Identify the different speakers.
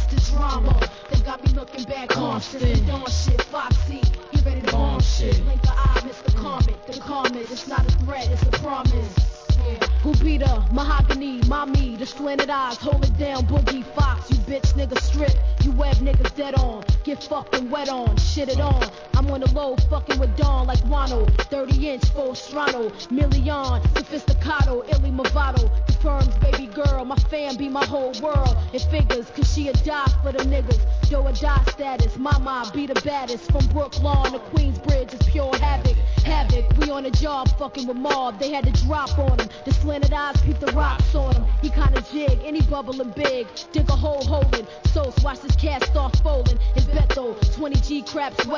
Speaker 1: the drama. They got me looking back on shit, dawn shit, Foxy, you ready to bomb shit. Blink the eye, Mr. Comet, the comet, it's not a threat, it's a promise. Who beat her? Mahogany, mommy, the slanted eyes, hold it down, Boogie Fox, you bitch nigga strip, you web niggas dead on, get fucking wet on, shit it on. I'm on the low, fucking with Dawn like Wano, 30-inch full Strano, Million, sophisticado, illy Movado, confirms baby girl, my fam be my whole world. It figures, cause she a die for the niggas, yo a die status, mama be the baddest, from Brooklyn to Queensbridge is pure havoc. We on a job fucking with Mob, they had to drop on him. The slanted eyes peep the rocks on him. He kinda jig, and he bubbling big. Dig a hole holding. So watch this cast start folding. His Beto, 20 G craps wet.